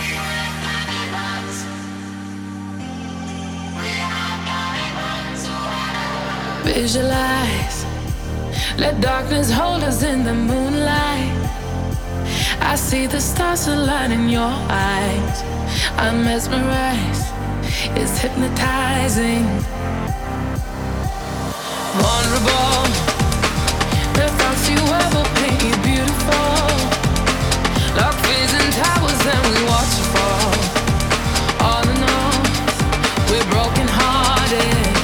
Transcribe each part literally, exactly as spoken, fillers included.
Visualize, let darkness hold us in the moonlight. I see the stars align in your eyes. I'm mesmerized, it's hypnotizing. Vulnerable, the thoughts you ever paint you beautiful. Lock fears in towers and we watch you fall. All in all, we're broken hearted.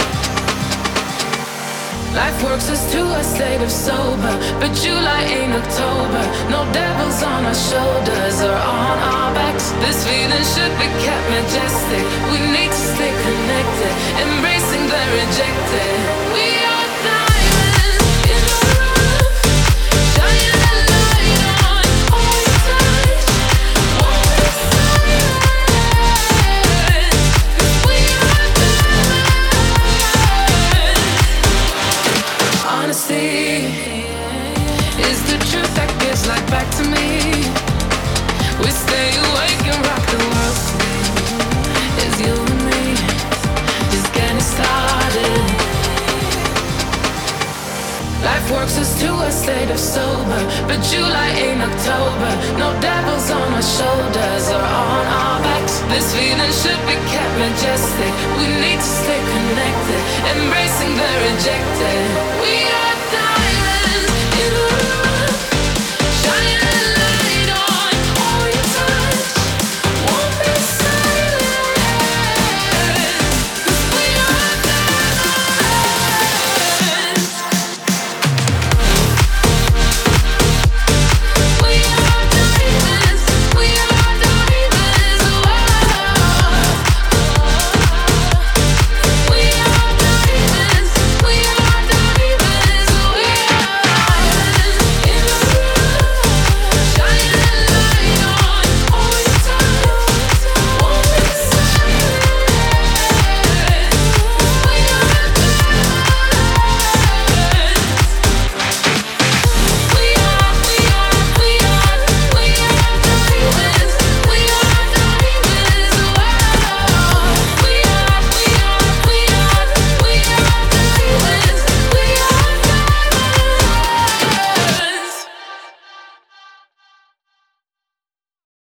Life works us to a state of sober, but July ain't October. No devils on our shoulders or on our backs. This feeling should be kept majestic. We need to stay connected, embracing the rejected. We are diamonds in the rough, shining a light on all we touch. Won't be silent, 'cause we are diamonds. Honesty is the truth that gives life back to me. We stay awake and rock the world sleep. It's you and me, just getting started. Life works us to a state of sober, but July ain't October. No devils on our shoulders or on our backs. This feeling should be kept majestic. We need to stay connected, embracing the rejected. We